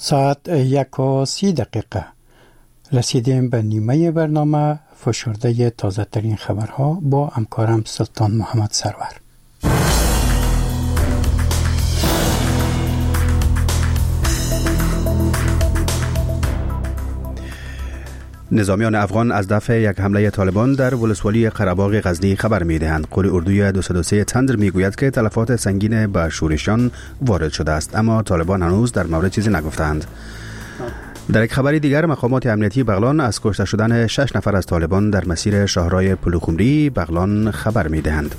ساعت 1:30 رسیدیم به نیمه برنامه فشرده تازه ترین خبرها با همکارم سلطان محمد سرور. نظامیان افغان از دفع یک حمله طالبان در ولسوالی قره‌باغ غزنی خبر می‌دهند. قول اردوی 203 تندر میگوید که تلفات سنگین به شورشیان وارد شده است، اما طالبان هنوز در مورد چیزی نگفتند. در یک خبر دیگر، مقامات امنیتی بغلان از کشته شدن 6 نفر از طالبان در مسیر شاهراه پلوخمری بغلان خبر می‌دهند.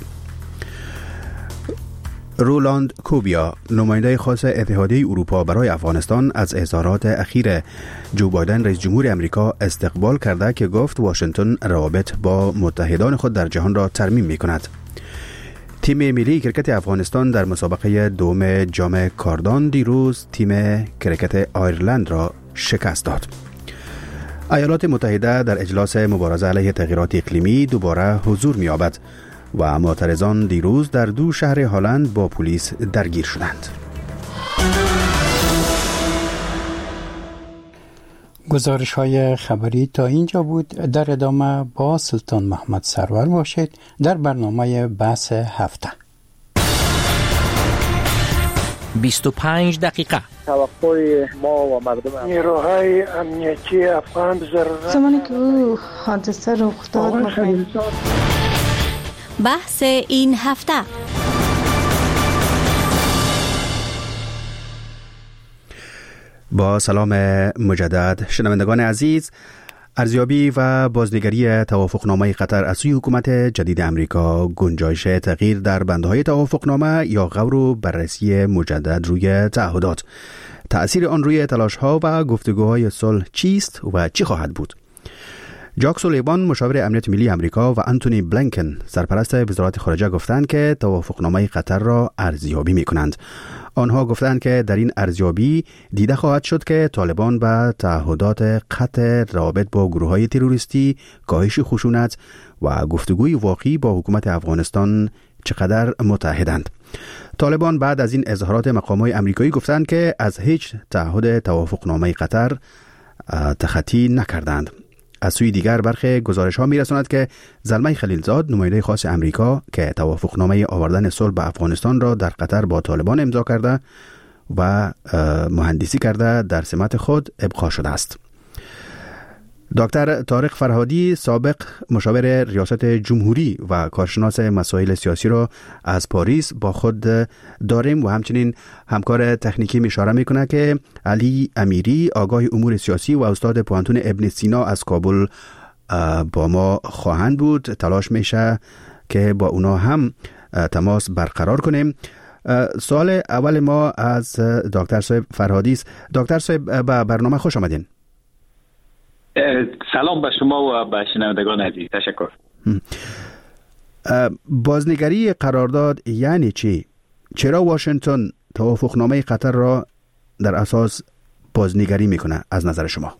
رولاند کوبیا، نماینده خاص اتحادیه اروپا برای افغانستان، از اظهارات اخیر جو بایدن رئیس جمهور امریکا استقبال کرده که گفت واشنگتن روابط با متحدان خود در جهان را ترمیم می‌کند. تیم ملی کرکت افغانستان در مسابقه دوم جام کاردان دیروز تیم کرکت آیرلند را شکست داد. ایالات متحده در اجلاس مبارزه علیه تغییرات اقلیمی دوباره حضور می‌یابد و معترضان دیروز در 2 شهر هلند با پلیس درگیر شدند. گزارش های خبری تا اینجا بود. در ادامه با سلطان محمد سرور باشید در برنامه بحث هفته. 25 دقیقه توقع ما و مردم نیروهای امنیتی افغان ضرورت زمانی که حادثه رخ داد بحث این هفته. با سلام مجدد شنوندگان عزیز، ارزیابی و بازنگری توافقنامه قطر از سوی حکومت جدید امریکا، گنجایش تغییر در بندهای توافقنامه یا غور و بررسی مجدد روی تعهدات، تأثیر آن روی تلاش‌ها و گفتگوهای صلح چیست و چی خواهد بود؟ جاک سولیوان، مشاور امنیت ملی امریکا، و آنتونی بلینکن، سرپرست وزارت خارجه، گفتند که توافقنامه قطر را ارزیابی می‌کنند. آنها گفتند که در این ارزیابی دیده خواهد شد که طالبان به تعهدات قطع روابط با گروه‌های تروریستی، کاهش خشونت و گفتگوی واقعی با حکومت افغانستان چقدر متحدند. طالبان بعد از این اظهارات مقامات آمریکایی گفتند که از هیچ تعهد توافقنامه قطر تخطی نکردند. از سوی دیگر برخی گزارش‌ها می‌رساند که زلمه خلیلزاد، نماینده خاص امریکا که توافقنامه آوردن صلح به افغانستان را در قطر با طالبان امضا کرده و مهندسی کرده، در سمت خود ابقا شده است. دکتر طارق فرهادی، سابق مشاور ریاست جمهوری و کارشناس مسائل سیاسی را از پاریس با خود داریم و همچنین همکار تکنیکی اشاره میکنه که علی امیری، آگاه امور سیاسی و استاد پوهنتون ابن سینا از کابل با ما خواهند بود. تلاش میشه که با اونا هم تماس برقرار کنیم. سوال اول ما از دکتر صاحب فرهادی است. دکتر صاحب، به برنامه خوش آمدین. سلام به شما و به شنوندگان عزیز. تشکر. بازنگری قرارداد یعنی چی؟ چرا واشنگتن توافقنامه قطر را در اساس بازنگری میکنه از نظر شما؟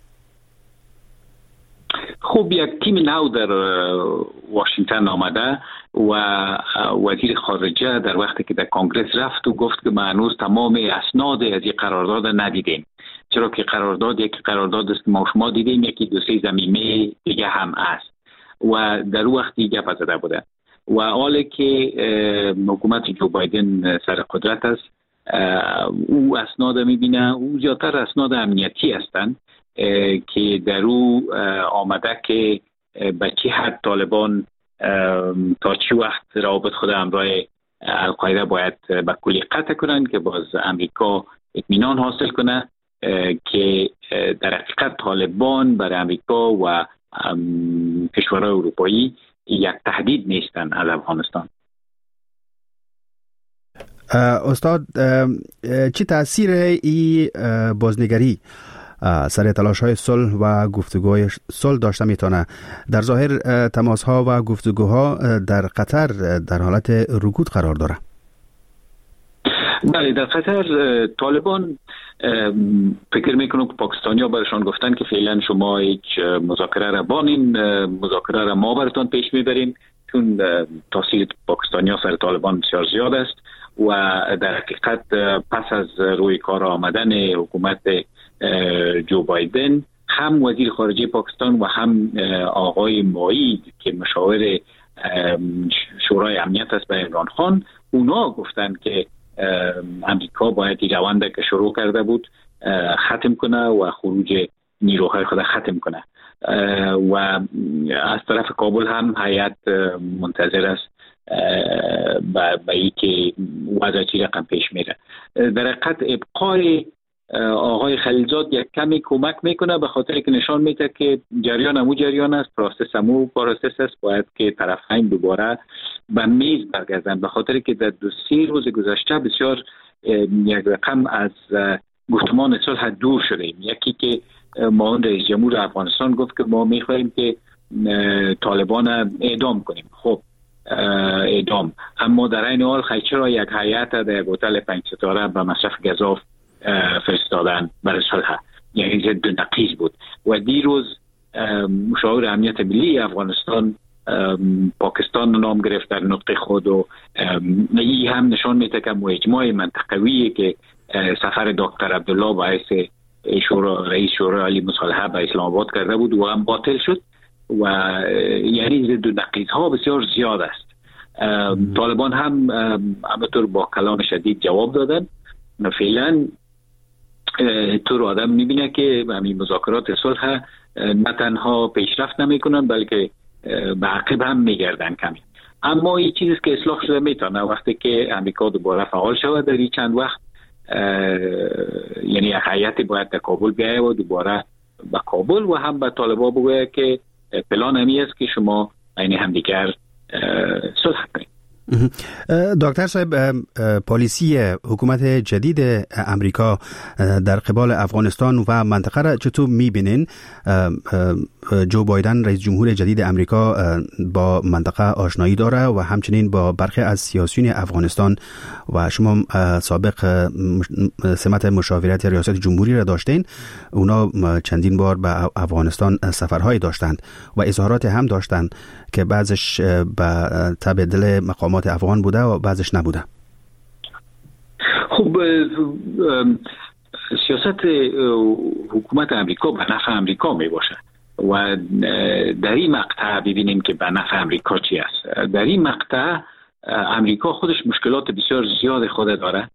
خب، یک تیم نو در واشنگتن آمده و وزیر خارجه در وقتی که در کنگره رفت و گفت که ما هنوز تمام اسناد از این قرارداد ندیدیم، چرا که قرارداد یک قرارداد است که ما شما دیدیم، یکی 2-3 ضمیمه دیگه هم است و در وقتی گپ زده بوده و حالا که حکومت جو بایدن سر قدرت است، او اسناد میبینه، او زیادتر اسناد امنیتی هستند که در او آمده که به چه حد طالبان تا چه وقت روابط خود همراه القاعده باید به کلی قطع کنند که باز امریکا اطمینان حاصل کنه که در حقیقت طالبان برای امریکا و کشورهای اروپایی یک تهدید نیستن از افغانستان. استاد، چی تأثیر این بازنگری سر تلاش‌های صلح و گفتگوهای صلح داشته میتونه؟ در ظاهر تماس‌ها و گفتگوها در قطر در حالت رکود قرار داره. بله، در قطر طالبان فکر میکنم که پاکستانی‌ها برشان گفتن که فعلا شما هیچ مذاکره را بانین، مذاکره را ما براتون پیش میبریم، چون تاثیر پاکستانی‌ها سر طالبان بسیار زیاد است و در حقیقت پس از روی کار آمدن حکومت جو بایدن هم وزیر خارجه پاکستان و هم آقای مایید که مشاور شورای امنیت است به عمران خان، اونا گفتن که امریکا باید این روند که شروع کرده بود ختم کنه و خروج نیروهای خود ختم کنه و از طرف کابل هم هیئت منتظر است به ای که وضع چی رقم پیش میره. در حقیقت ابقای آقای خلیلزاد یک کمی کمک میکنه به خاطر که نشان میده که جریان است، پروسس است، باید که طرفین دوباره به میز برگردن، به خاطر که در 2-3 روز گذشته بسیار یک رقم از گفتمان صلح دور شدیم. یکی که معاون رئیس جمهور افغانستان گفت که ما میخواهیم که طالبان اعدام کنیم. خب اعدام، اما در این حال چرا یک هیئت در هتل 5 ستاره به مصرف گزاف فرستادن برای صلح؟ یعنی ضد و نقیض بود. و دیروز مشاور امنیت ملی افغانستان پاکستان نام گرفت در نطق خود و این هم نشان میده که اجماع منطقویی که سفر دکتر عبدالله باعث رئیس شورای عالی مصالحه به اسلام آباد کرده بود و هم باطل شد و یعنی ضد و نقیض ها بسیار زیاد است. طالبان هم همینطور با کلام شدید جواب دادن. فعلا طور آدم میبینه که همین مذاکرات صلح نه تنها پیشرفت نمیکنن بلکه به عقب هم میگردن کمی. اما این چیزی که اصلاح شده میتونه وقتی که امریکا دوباره فعال شود در این چند وقت، یعنی یک هیئت باید در کابل بیاید و دوباره به کابل و هم به طالبان بگوید که پلان همی است که شما عین همدیگر صلح کنید. دکتر صاحب، پالیسی حکومت جدید امریکا در قبال افغانستان و منطقه را چطور میبینین؟ جو بایدن رئیس جمهور جدید امریکا با منطقه آشنایی داره و همچنین با برخی از سیاسیون افغانستان و شما سابق سمت مشاورت ریاست جمهوری را داشتین. اونا چندین بار به افغانستان سفرهای داشتند و اظهارات هم داشتند که بعضش به تبع دل مقامات افغان بوده و بعضش نبوده. خب سیاست حکومت امریکا به نفع امریکا می باشه و در این مقطع ببینیم که به نفع امریکا چی است. در این مقطع امریکا خودش مشکلات بسیار زیاد خود داره،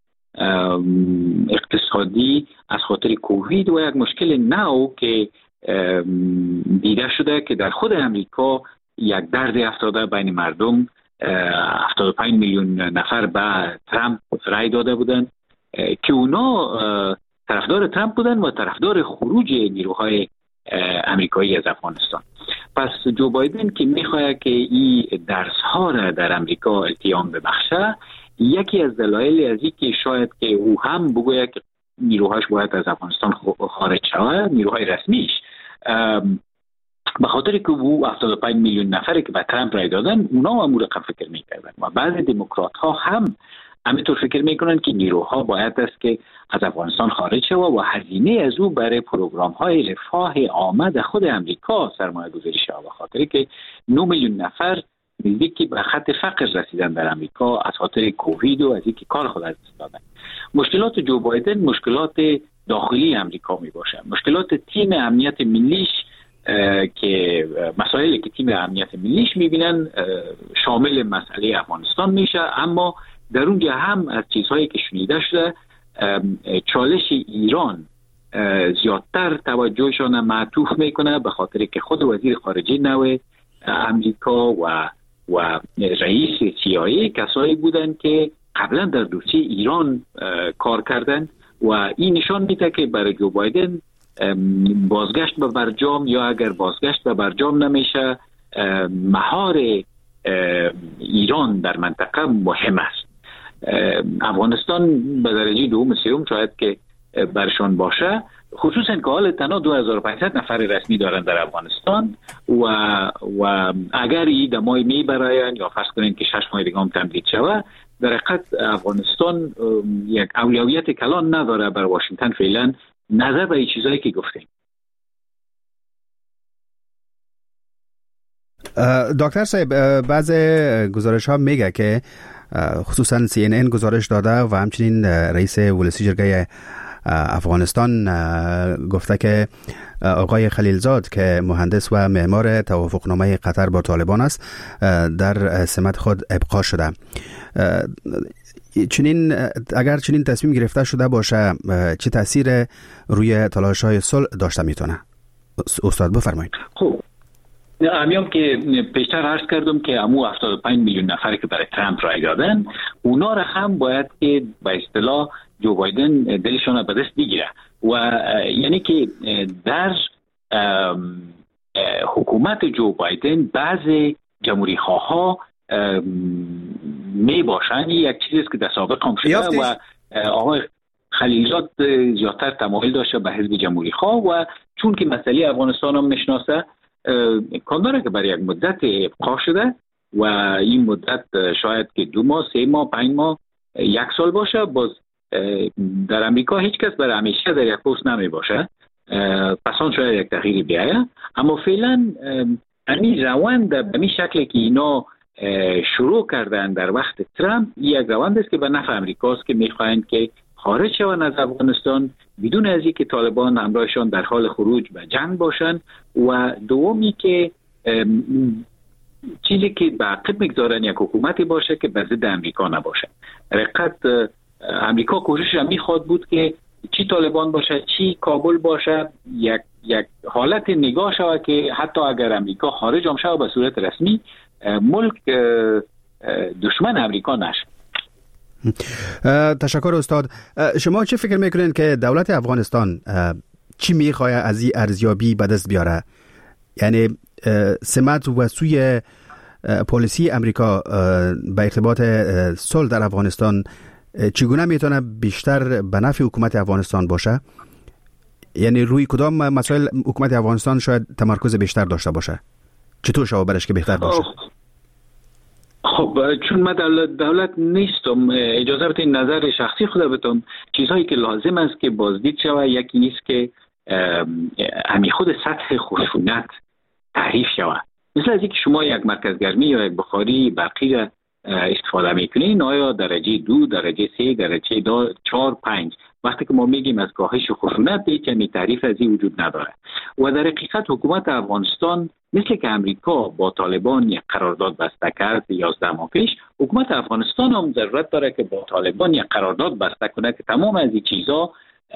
اقتصادی از خاطر کووید و یک مشکل نو که دیده شده که در خود امریکا یک درد افتاده بین مردم. 75 میلیون نفر به ترامپ رای داده بودند که اونا طرفدار ترامپ بودن و طرفدار خروج نیروهای امریکایی از افغانستان. پس جو بایدن که میخواد که این درس ها را در امریکا التیام ببخشه، یکی از دلایل از این که شاید که او هم بگوید که نیروهاش باید از افغانستان خارج شود، نیروهای رسمیش، به خاطر که او 75 میلیون نفری که به ترامپ رای دادن اونا هم رقم فکر میکردن و بعضی دموکرات ها هم همینطور فکر میکنن که نیروها باید است که از افغانستان خارج شود و هزینه از او برای پروگرام های رفاه عامه خود امریکا سرمایه گذاری شود، به خاطر که 9 میلیون نفر نزدیک به خط فقر رسیدن در امریکا از خاطر کووید و از اینکه کار خود از دست دادن. مشکلات جو بایدن مشکلات داخلی امریکا می باشه، مشکلات تیم امنیت ملیش که مسائلی که تیم امنیت ملیش میبینن شامل مسئله افغانستان میشه، اما در اونجا هم از چیزهایی که شنیده شده چالش ایران زیادتر توجهشان معطوف میکنه، به خاطر که خود وزیر خارجه نو امریکا و رئیس CIA کسایی بودن که قبلا در دوسیه ایران کار کردن و این نشان میده که برای جو بایدن بازگشت به برجام یا اگر بازگشت به برجام نمیشه مهار ایران در منطقه مهم است. افغانستان به درجه دوم سوم شاید که برشان باشه، خصوصا که حال تنها 2500 نفر رسمی دارن در افغانستان و اگر این دمای میبراین یا فرض کنین که 6 ماه دیگه هم تمدید شود، در حقیقت افغانستان یک اولویت کلان نداره بر واشنگتن فعلا نظر به این چیزایی که گفتیم. دکتر صاحب، بعض گزارش ها میگه که خصوصا CNN گزارش داده و همچنین رئیس ولسی جرگه افغانستان گفته که آقای خلیلزاد که مهندس و معمار توافقنامه قطر با طالبان است در سمت خود ابقا شده. اگر چنین تصمیم گرفته شده باشه چه تاثیر روی تلاش‌های صلح داشته میتونه؟ استاد بفرمایید. خب امیام که پیشتر عرض کردم که امو 75 میلیون نفر که برای ترامپ رای دادن، اونا را هم باید که به اصطلاح جو بایدن دلشون به دست بگیره و یعنی که در حکومت جو بایدن بعضی جمهوری خواه می باشن. یک چیزی است که در سابق هم شده و آقای خلیلزاد زیادتر تمایل داشته به حزب جمهوری خواه و چون که مسئله افغانستان هم میشناسه امکان داره که برای یک مدت ابقا شده و این مدت شاید که 2 ماه 3 ماه 5 ماه 1 سال باشه. باز در امریکا هیچ کس برای همیشه در یک پست نمی باشه، پس آن شاید یک تغییری بیاید. اما فعلا همین روند به این شکلی که اینا شروع کردن در وقت ترامپ یک روند است که به نفع امریکاست که میخواهند که خارج شوند از افغانستان بدون از اینکه طالبان همراهشان در حال خروج به جنگ باشند و دومی که چیزی که به عقب میگذارن یک حکومتی باشه که به ضد امریکا نباشه. حقیقت امریکا کوشش میخواد بود که چی طالبان باشه چی کابل باشه یک حالت نگاه شود که حتی اگر امریکا خارج هم شود به صورت رسمی ملک دشمن امریکا نشه. تشکر استاد. شما چه فکر میکنین که دولت افغانستان چی میخواه از این ارزیابی به دست بیاره؟ یعنی سمت و سوی پالیسی امریکا به ارتباط صلح در افغانستان چگونه میتونه بیشتر به نفع حکومت افغانستان باشه؟ یعنی روی کدام مسائل حکومت افغانستان شاید تمرکز بیشتر داشته باشه؟ چطور شما برش که بهتر باشه؟ خب چون من دولت نیستم، اجازه بدین نظر شخصی خود بتون. چیزهایی که لازم است که بازدید شود یکی نیست که همی خود سطح خشونت تعریف شود. مثل از اینکه شما یک مرکز گرمی یا یک بخاری برقی را استفاده میکنین، آیا درجه 2 درجه 3 درجه 4 5 وقتی که ما میگیم از کاهش خشونت هیچ تعریف از این وجود نداره. و در حقیقت حکومت افغانستان مثل که امریکا با طالبان یک قرارداد بسته کرد 11 ماه پیش، حکومت افغانستان هم ضرورت داره که با طالبان یک قرارداد بسته کنه که تمام از این چیزا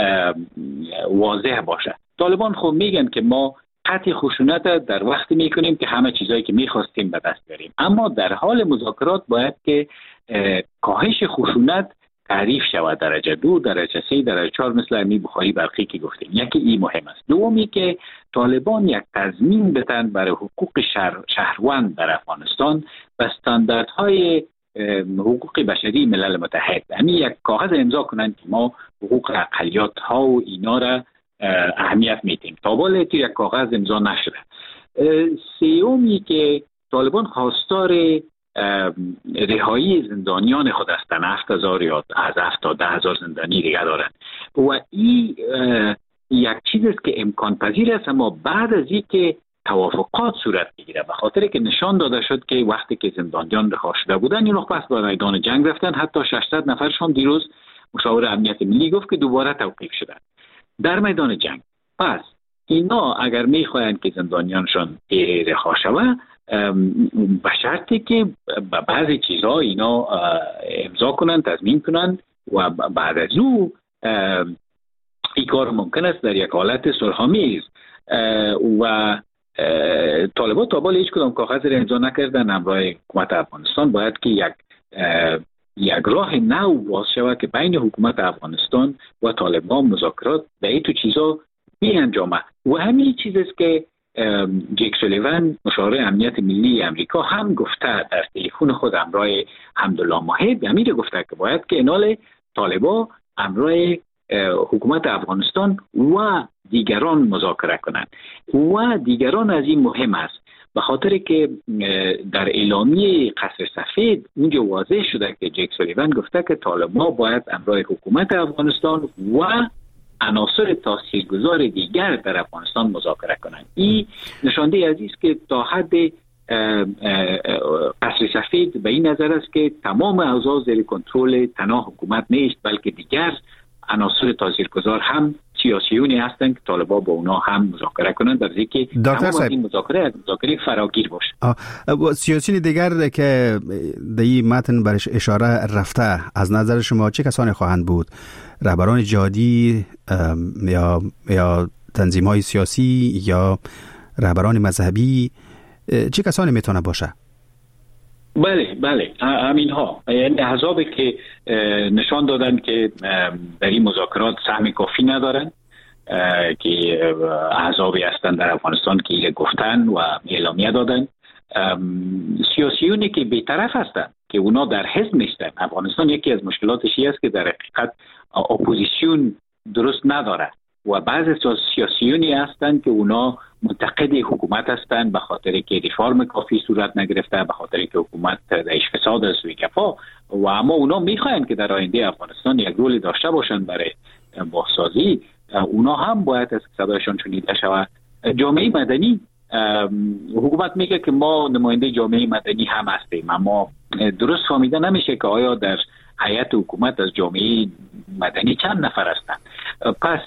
واضح باشه. طالبان خب میگن که ما قطع خشونت در وقتی میکنیم که همه چیزایی که میخواستیم به دست بیاریم، اما در حال مذاکرات باید که کاهش خشونت تعریف شود، درجه 2 درجه 3 درجه 4 مثل امی بخاری برقی که گفتیم. یکی این مهم است. دومی که طالبان یک تضمین بدن برای حقوق شهروند در افغانستان و استانداردهای حقوق بشری ملل متحد، یعنی یک کاغذ امضا کنند که ما حقوق اقلیت ها و اینا را اهمیت میدیم. تا بالا یک کاغذ امضا نشده. سومی که طالبان خواستار رهایی زندانیان خود هستند، 7000 یا از 7 تا 10000 زندانی دیگه دارند و این یک چیز است که امکان پذیر است، اما بعد از اینکه توافقات صورت بگیره، به خاطر که نشان داده شد که وقتی که زندانیان رها شده بودن این پس به میدان جنگ رفتن، حتی 600 نفرشون دیروز مشاور امنیت ملی گفت که دوباره توقیف شدن در میدان جنگ. پس اینا اگر میخواهند که زندانیانشون رها شود به شرطی که بعضی چیزها اینا امضا کنند، تضمین کنند و بعد از او این کار ممکن است در یک حالت صلح‌آمیز. و طالبان تا بالا هیچ کدام کاغذ را امضا نکردن همراه حکومت افغانستان. باید که یک راه نو باز شود که بین حکومت افغانستان و طالبان مذاکرات به این تو چیزا بیانجامه. و همین چیز است که جیک سولیوان مشاور امنیت ملی امریکا هم گفته در تلفن خود همراه حمدالله ماهد، امیر گفته که باید که انال طالبان همراه حکومت افغانستان و دیگران مذاکره کنند. و دیگران از این مهم است به خاطر که در اعلامیه قصر سفید اونجا واضح شده که جیک سولیوان گفته که طالبان باید همراه حکومت افغانستان و عناصر تاثیرگذار دیگر در افغانستان مذاکره کنند. این نشانده عزیز که تا حد قصر سفید به این نظر است که تمام اوضاع زیر کنترل تنها حکومت نیست، بلکه دیگر عناصر تاثیرگذار هم سیاسیونی هستند که طالبان با اونا هم مذاکره کنند، در حالی که تمام این مذاکره فراگیر باشه. سیاسیون دیگر که در این متن برش اشاره رفته از نظر شما چه کسانی خواهند بود؟ رهبران جهادی یا تنظیم‌های سیاسی یا رهبران مذهبی؟ چه کسانی میتونه باشه؟ بله همین ها، یعنی احزابی که نشان دادن که در این مذاکرات سهم کافی ندارن، که احزابی هستن در افغانستان که گفتن و اعلامیه دادن، سیاسیونی که بی‌طرف هستن که اونا در حزب نیستن. افغانستان یکی از مشکلاتش است که در حقیقت اپوزیسیون درست نداره و بعضی سیاسیونی هستند که اونا منتقد حکومت هستند به خاطر که ریفرم کافی صورت نگرفته، به خاطر که حکومت درش فساد است و کفا، و اما اونا میخواین که در آینده افغانستان یک رول داشته باشند برای بازسازی. اونا هم باید از صدایشان شنیده شود. جامعه مدنی، حکومت میگه که ما نماینده جامعه مدنی هم هستیم، اما درست فهمیده نمیشه که آیا در هیئت حکومت از جامعه مدنی چند نفر هستند. پس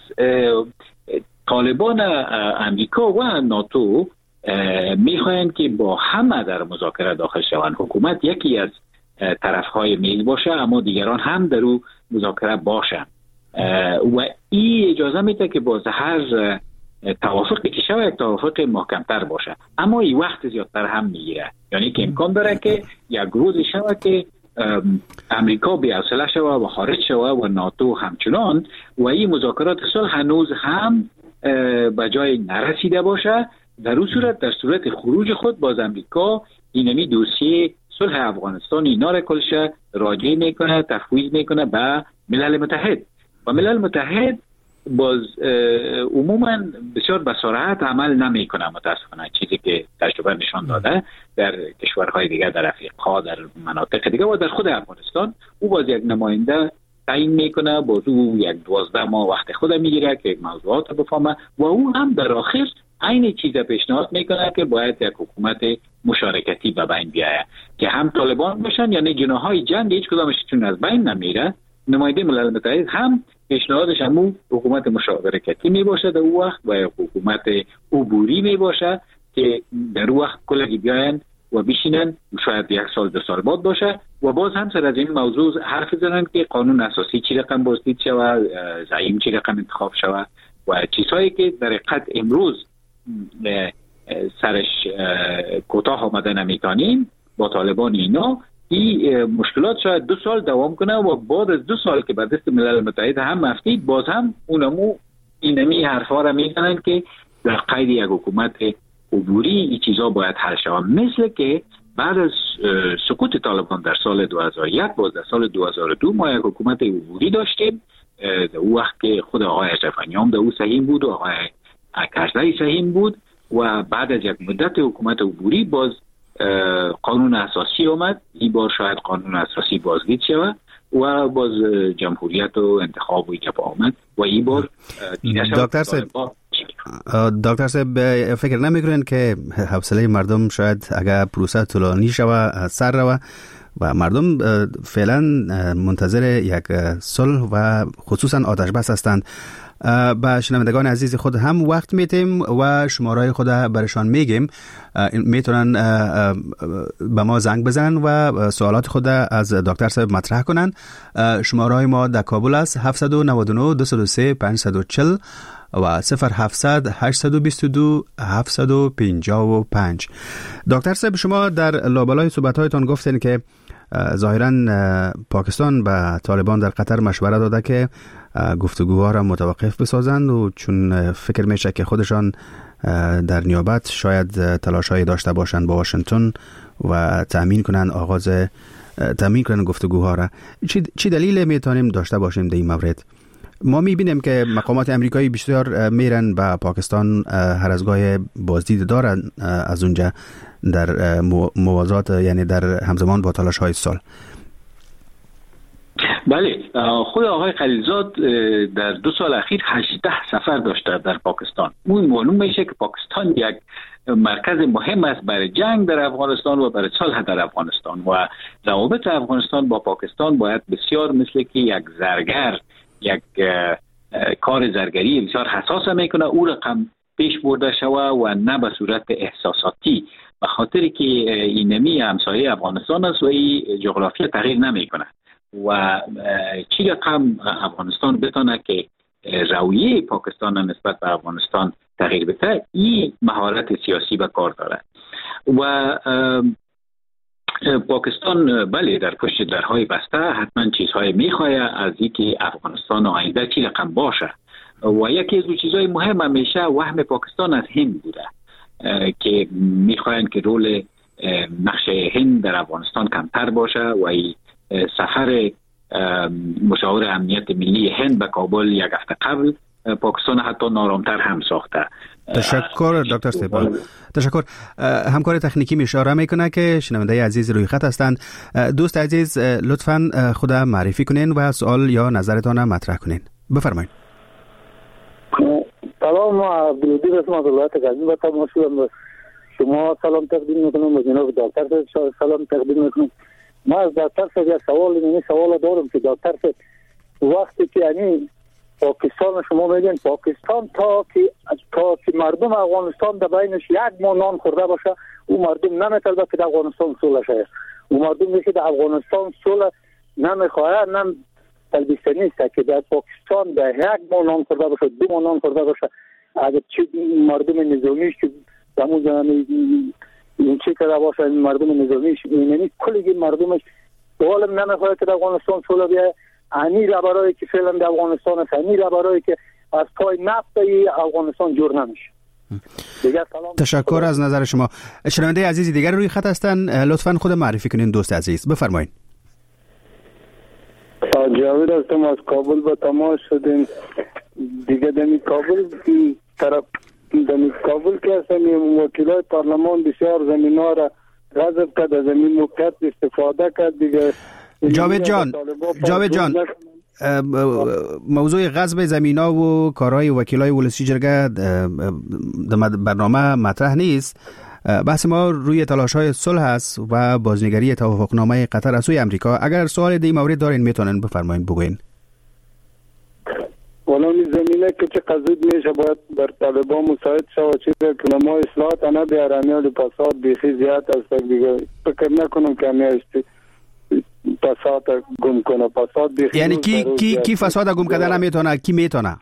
طالبان امریکا و ناتو میخواین که با همه در مذاکره داخل شوند. حکومت یکی از طرفهای میز باشه، اما دیگران هم در او مذاکره باشند و این اجازه میده که باز هر توافقی که شود یک توافق محکمتر باشه، اما این وقت زیادتر هم میگیره. یعنی که امکان داره که یک روز شود که امریکا بی‌حوصله شود و خارج شود و ناتو همچنان، و این مذاکرات صلح هنوز هم به جای نرسیده باشه. در اون صورت، در صورت خروج خود، باز امریکا اینمی دوسیه صلح افغانستان اینا را کلش راجع میکنه، تفویض میکنه به ملل متحد، و ملل متحد باز عموما بسیار به سرعت عمل نمیکنه متاسفانه، چیزی که تجربه نشان داده در کشورهای دیگر، در افریقا، در مناطق دیگر و در خود افغانستان. او باز یک نماینده تعیین میکنه، باز او یک 12 ماه وقت خود میگیره که موضوعات بفهمه، و او هم در آخر عین چیز پیشنهاد میکنه که باید یک حکومت مشارکتی به بین بیاید که هم طالبان باشن، یعنی جناحهای جنگ هیچ کدامش چون از بین نمیره. نماینده ملل متحد هم پیشنهادش همون حکومت مشارکتی می باشه در اون وقت، و حکومت عبوری می باشه که در اون وقت کلگی بیاین و بشینن، شاید 1 سال 2 سال بعد باشه، و باز هم سر از این موضوع حرف بزنن که قانون اساسی چی رقم بازدید شود، زعیم چی رقم انتخاب شود، و چیزهایی که در حقیقت امروز سرش کوتاه آمده نمیتونیم با طالبان اینا. این مشکلات شاید 2 سال دوام کنه و بعد از 2 سال که به دست ملل متحد هم مفتید، باز هم اونمو اینمی حرفا را میزنن که در قید یک حکومت عبوری این چیزا باید حل شود. مثل که بعد از سقوط طالبان در سال 2001 باز در سال 2002 ما یک حکومت عبوری داشتیم، در اون وقت که خود آقای اشرف غنی در اون سهیم بود و آقای کرزی سهیم بود، و بعد از یک مدت حکومت عبوری باز قانون اساسی اومد. این بار شاید قانون اساسی بازدید شود و باز جمهوریت و انتخاب و ایجاب آمد، و این بار دیده شود. دکتر صاحب فکر نمیکنین که حوصله مردم شاید اگر پروسه طولانی شود سر رود و مردم فعلا منتظر یک صلح و خصوصا آتش بس هستند؟ با شنوندگان عزیز خود هم وقت میتیم و شماره‌های خود برشان میگیم، میتونن به ما زنگ بزنن و سوالات خود از دکتر صاحب مطرح کنن. شماره‌های ما در کابل است 799 203 540 و 0700 822 755. دکتر صاحب، شما در لابلای صحبت‌هایتان گفتین که ظاهراً پاکستان به طالبان در قطر مشوره داده که گفتگوها را متوقف بسازند، و چون فکر میشه که خودشان در نیابت شاید تلاش‌هایی داشته باشند با واشنگتن و تأمین کنن گفتگوها را. چی دلیل میتونیم داشته باشیم در این مورد؟ ما میبینیم که مقامات امریکایی بیشتر میرن به پاکستان، هر از گاهی بازدید دارن از اونجا در موازات، یعنی در همزمان با تلاش‌های صلح. بله، خود آقای خلیلزاد در 2 سال اخیر 18 سفر داشته در پاکستان. اون معلوم میشه که پاکستان یک مرکز مهم است برای جنگ در افغانستان و برای صلح در افغانستان و روابط افغانستان با پاکستان باید بسیار مثل که یک زرگر یک کار زرگری بسیار حساس میکنه او رقم پیش برده شوه و نه به صورت احساساتی، به خاطر که اینمی همسایه افغانستان است و این جغرافیا تغییر نمیکنه و چی رقم افغانستان بتونه که رویه پاکستان نسبت به افغانستان تغییر بده، این مهارت سیاسی به کار داره و پاکستان بله در پشت درهای بسته حتما چیزهای میخواه از اینکه افغانستان آینده چی رقم باشه و یکی از چیزهای مهم همیشه وهم پاکستان از هند بوده که میخواین که رول نقش هند در افغانستان کمتر باشه و این سفر مشاور امنیت ملی هند به کابل یک هفته قبل پاکستان حتی نارامتر هم ساخته. تشکر دکتر استقبال. تشکر. همکار تکنیکی اشاره میکنه که شنونده عزیز روی خط هستند. دوست عزیز لطفاً خود معرفی کنین و سوال یا نظرتان مطرح کنین. بفرمایید. سلام، عبدالودی رسم از ولایت غزنی به تماس شدم. شما سلام تقدیم میکنم و جناب دکتر سلام تقدیم میکنم. ما از دکتر صاحب یک سوال دارم که دکتر صاحب وقتی که یعنی پاکستان شما میگین پاکستان تا که مردم افغانستان در بینش یک ماه نان خورده باشه او مردم نمیتونه که در افغانستان صلح شه. او مردم میگه در افغانستان صلح نمیخواد، نم تلبیسه نیست که در پاکستان در یک ماه نان خورده باشه، 2 ماه نان خورده باشه. اگر چه مردم نظامیش که دمو زنی این چی کرده باشه مردم نظامیش یعنی کلی مردمش حالم نمیخواد که در افغانستان صلح بیه. انی را برای که فعلا در افغانستان است، انی را برای که از پای نفت افغانستان جور نمیشه. تشکر از نظر شما. شنونده عزیزی دیگر روی خط هستن، لطفاً خود معرفی کنین دوست عزیز. بفرمایید. جاوید هستم از کابل به تماس شدیم. دیگه دمی کابل طرف دمی کابل که هستم وکیلای پارلمان بسیار زمینا را غصب کرد، از زمین موقعیت استفاده کرد. دیگه جاوید جان موضوع غصب زمینا و کارهای وکیلای ولسی جرگه در برنامه مطرح نیست. بحث ما روی تلاش‌های صلح است و بازنگری توافقنامه قطر از سوی امریکا. اگر سوال در این مورد دارین میتونن بفرمایید بگوین. ولانی زمینه که چه قضیت میشه باید بر طالبان مساعد شود چیزی که ما اصلاحات انا بیارانیال پاساد بیخی زیاد است. دیگه فکر نکنم که همیشتی فساد گم کنه. فساد بیخی یعنی کی فساد گم کردن نمیتونه؟ کی میتونه؟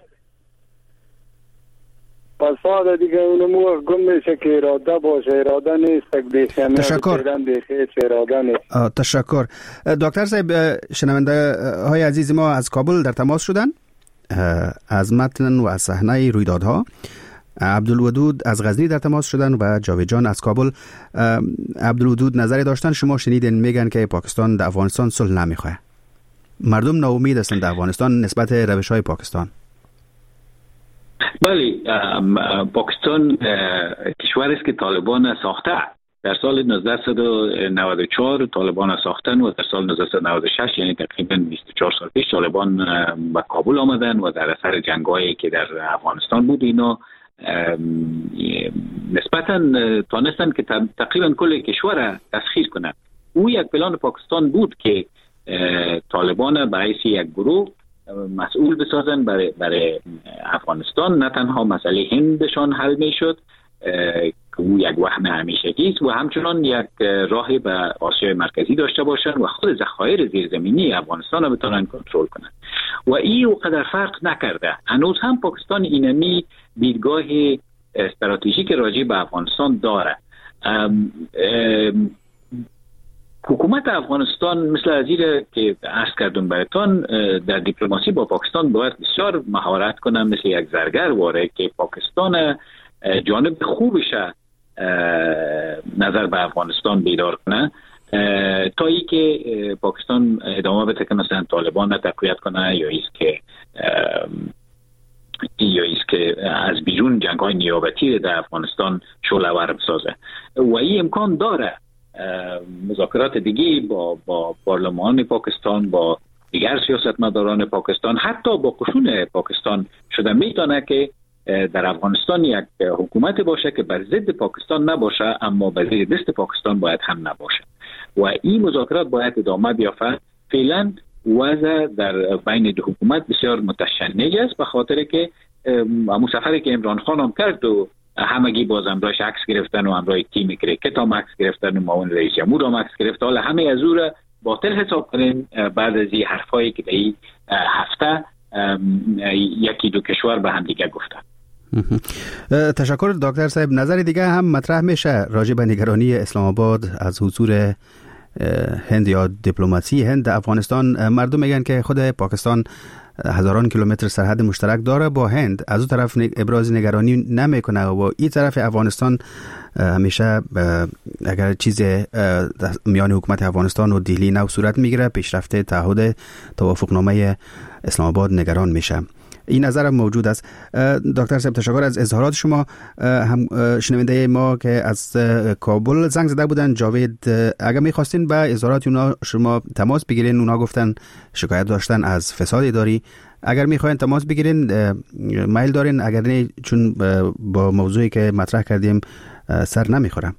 فساد دیگه اونمو گم میشه که اراده باشه، اراده نیست. تشکر. تشکر. دکتر صاحب، شنونده های عزیز ما از کابل در تماس شدن از متن و از صحنه رویدادها. عبدالودود از غزنی در تماس شدن و جاوید جان از کابل. عبدالودود نظری داشتن، شما شنیدین میگن که پاکستان در افغانستان صلح نمیخواه. مردم ناامید هستند در افغانستان نسبت روش های پاکستان. بله، پاکستان کشور است که طالبان ساخته. در سال 1994 طالبان ساختن و در سال 1996 یعنی تقریبا 24 سال پیش طالبان به کابل آمدن و در اثر جنگایی که در افغانستان بود اینا نسبتاً تانستن که تقریبا کل کشور تسخیر کنند. او یک پلان پاکستان بود که طالبان به حیث یک گروه مسئول بسازن برای افغانستان. نه تنها مسئله هندشان حل می شد که او یک وهم همیشگی است و همچنان یک راهی به آسیای مرکزی داشته باشند و خود ذخایر زیرزمینی افغانستان را بتونن کنترل کنند و این اونقدر فرق نکرده. هنوز هم پاکستان اینمی دیدگاه استراتژیک راجع به افغانستان داره. حکومت افغانستان مثل از این که عرض کردم براتون در دیپلماسی با پاکستان باید بسیار مهارت کنه، مثل یک زرگر واره که پاکستان جانب خوبش نظر به افغانستان بیدار کنه تا ای که پاکستان ادامه بده که مثلا طالبان تقویت کنه یا ایست که از بیرون جنگ‌های نیابتی در افغانستان شعله‌ور بسازه و این امکان داره. مذاکرات دیگه با پارلمان پاکستان، با دیگر سیاستمداران پاکستان، حتی با قشون پاکستان شده میتونه که در افغانستان یک حکومت باشه که بر ضد پاکستان نباشه اما بر زیر دست پاکستان باید هم نباشه و این مذاکرات باید ادامه بیافته. فعلا وضع در بین دو حکومت بسیار متشنج است به خاطر که همون سفری که عمران خان هم کرد و همگی باز امرایش عکس گرفتن و امرای تیم کرکت هم عکس گرفتن و معاون رئیس جمهور هم عکس گرفت. حالا همه از او را باطل حساب کنیم بعد از این حرفایی که در این هفته یکی دو کشور به هم دیگه گفتن. تشکر دکتر صاحب. نظر دیگه هم مطرح میشه راجع به نگرانی اسلام آباد از حضور هند یا دیپلماسی هند در افغانستان. مردم میگن که خود پاکستان هزاران کیلومتر سرحد مشترک داره با هند، از اون طرف ابراز نگرانی نمیکنه و این طرف افغانستان همیشه اگر چیز میان حکومت افغانستان و دهلی نو صورت میگیره پیشرفت تعهد توافقنامه اسلام آباد نگران میشه. این نظر موجود است. دکتر صاحب تشکر از اظهارات شما. هم شنونده ما که از کابل زنگ زده بودن جاوید، اگر میخواستین با اظهارات اونا شما تماس بگیرین، اونا گفتن شکایت داشتن از فساد اداری. اگر میخواین تماس بگیرین میل دارین، اگر نه چون با موضوعی که مطرح کردیم سر نمیخورم.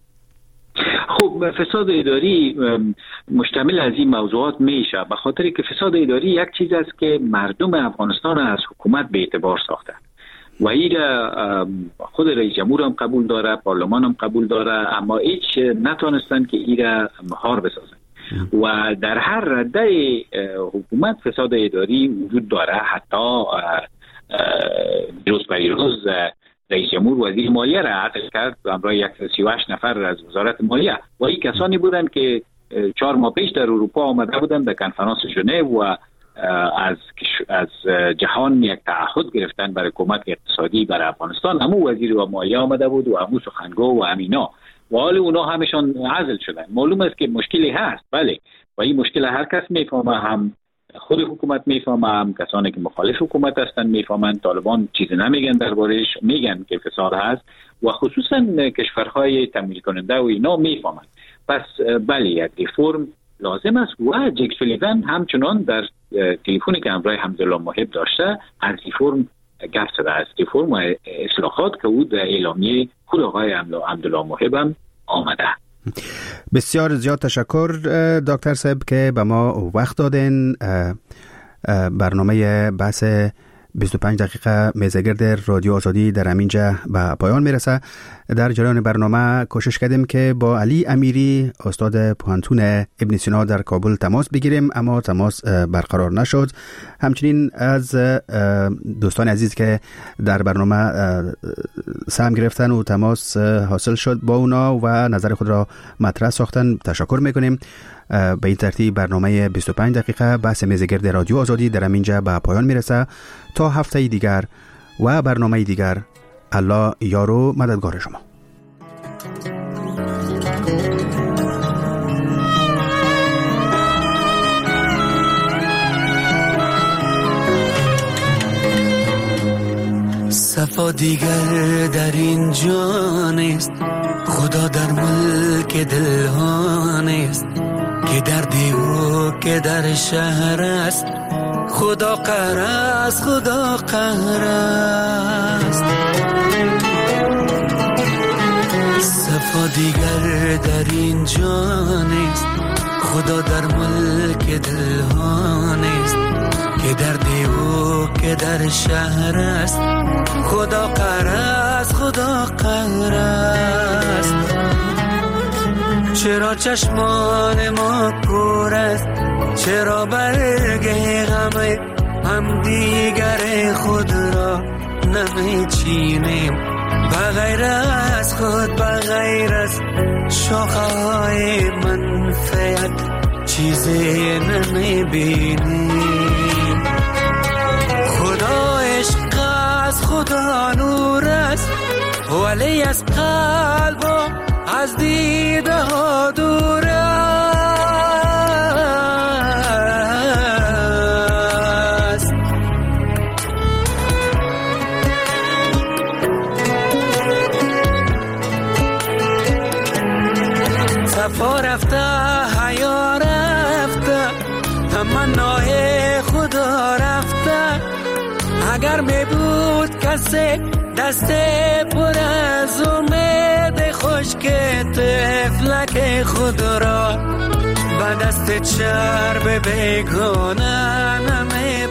خب فساد اداری مشتمل از این موضوعات میشه به خاطر که فساد اداری یک چیز است که مردم افغانستان از حکومت به اعتبار ساخته و این خود رئیس جمهور هم قبول داره، پارلمان هم قبول داره، اما هیچ نتونستن که این را مهار بسازن و در هر رده حکومت فساد اداری وجود داره. حتی روز به روز رئیس جمهور وزیر مالیه را عطل کرد همراه 138 نفر از وزارت مالیه و این کسانی بودند که 4 ماه پیش در اروپا آمده بودند در کنفرانس ژنو و از جهان یک تعهد گرفتن برای کمک اقتصادی برای افغانستان. همون وزیر مالیه آمده بود و همون سخنگو و همینا و حال اونا همشان عزل شدن. معلوم است که مشکلی هست، بله، و این مشکل هر کس میفهمه، هم خود حکومت میفهمه، هم کسانی که مخالف حکومت هستن میفهمن. طالبان چیزی نمیگن دربارش، میگن که فساد هست و خصوصا کشورهای تمویل کننده و اینا میفهمن. پس بله یک ریفرم لازم است و جک سولیوان همچنان در تلفنی که همراه حمدالله محب داشته از ریفرم گفت زده، از ریفرم و اصلاحات که او در اعلامیه خود آقای حمدالله محب هم آمده. بسیار زیاد تشکر دکتر صاحب که به ما وقت دادین. برنامه بحث 25 دقیقه میزگرد رادیو آزادی در همینجا به پایان میرسه. در جریان برنامه کوشش کردیم که با علی امیری استاد پوهنتون ابن سینا در کابل تماس بگیریم اما تماس برقرار نشد. همچنین از دوستان عزیز که در برنامه سهم گرفتن و تماس حاصل شد با اونا و نظر خود را مطرح ساختن تشکر میکنیم. به این ترتیب برنامه 25 دقیقه بحث میزگرد رادیو آزادی در همینجا به پایان میرسه. تا هفته دیگر و برنامه دیگر، الله یار و مددگار شما. صفا دیگر در این جان است، خدا در ملک دلها نیست، که در دیو که در شهر است، خدا قهر است، خدا قهر است. صفا دیگر در این جان است، خدا در ملک دلها نیست، که در دیو که در شهر است، خدا قهر است، خدا قهر است. چرا چشمان ما کور است، چرا برگ غم هم دیگر خود را نمیچینیم، بغیر از خود بغیر از شاخه‌های منفعت چیزی نمیبینیم. خدا عشق است، خدا نور است، ولی از قلب و از دیده ها دور است. صفا رفته، حیا رفته، تمنای خدا رفته. اگر می بود نداد کسی دست پر از امید خشک طفلک خود را به دست چرب بیگانه نمی